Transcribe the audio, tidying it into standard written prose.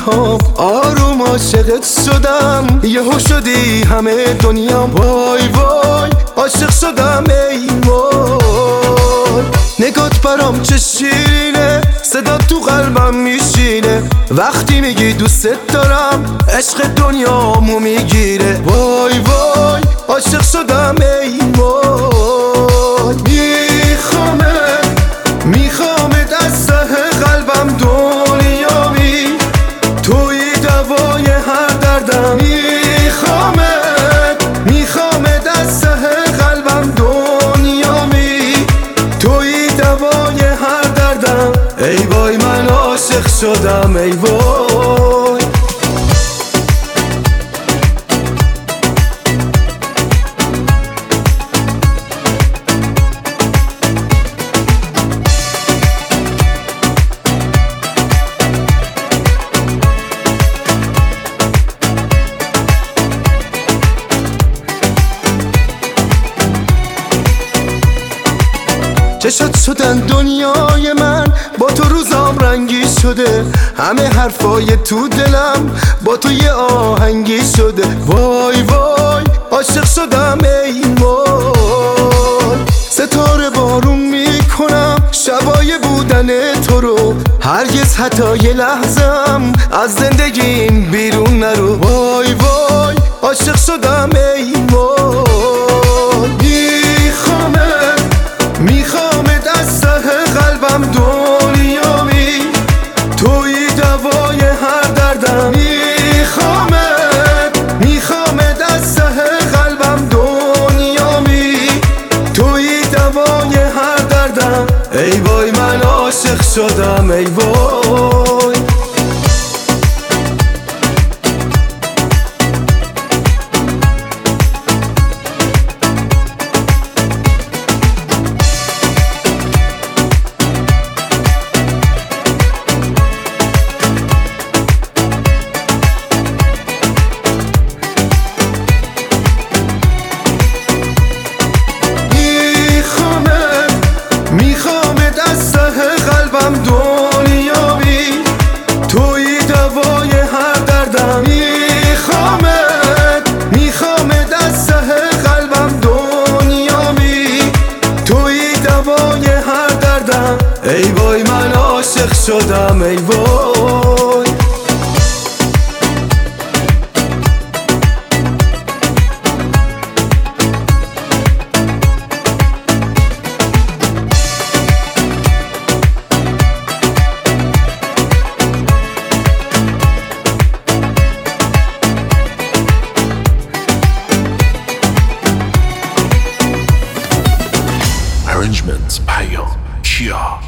میخوام آروم عاشقت شدم یهو شدی همه دنیام وای وای عاشق شدم ای وای نگات برام چه شیرینه صدا تو قلبم میشینه وقتی میگی دوست دارم عشق دنیامو میگیره وای وای عاشق شدم ای وای میخوامت از ته قلبم دنیامی توی دوای هر دردم میخوامت از ته قلبم دنیامی توی دوای هر دردم ای وای من عاشق شدم ای وای چشات شدن دنیای من با تو روزام رنگی شده همه حرفای تو دلم با تو یه آهنگی شده وای وای عاشق شدم ای وای ستاره بارون میکنم شبای بودن تو رو هرگز حتی یه لحظم از زندگیم بیرون نرو وای وای عاشق شدم ای وای میخوامت از ته قلبم دنیامی توی دوای هر دردم میخوامت از ته قلبم دنیامی توی دوای هر دردم ای وای من عاشق شدم ای وای میخوامت از ته قلبم دنیامی توی دوای هر دردم میخوامت از ته قلبم دنیامی توی دوای هر دردم ای وای من عاشق شدم ای وای Arrangements Payon Kia.